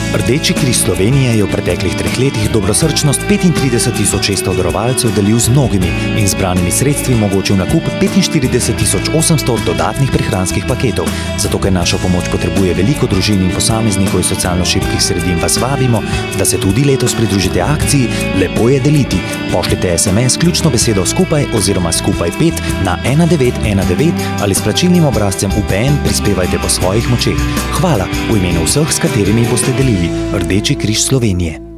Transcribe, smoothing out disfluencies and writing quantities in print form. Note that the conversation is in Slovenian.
Rdeči križ Slovenije je v preteklih 3 letih dobrosrčnost 35.600 darovalcev delil z mnogimi in zbranimi sredstvi omogočil nakup 45.800 dodatnih prehranskih paketov. Zato, ker našo pomoč potrebuje veliko družin in posameznikov iz socialno šibkih sredin, vas vabimo, da se tudi letos pridružite akciji Lepo je deliti. Pošljite SMS ključno besedo skupaj oziroma skupaj 5 na 1919 ali s plačilnim obrazcem UPN prispevajte po svojih močeh. Hvala v imenu vseh, s katerimi boste delili. Rdeči križ Slovenije.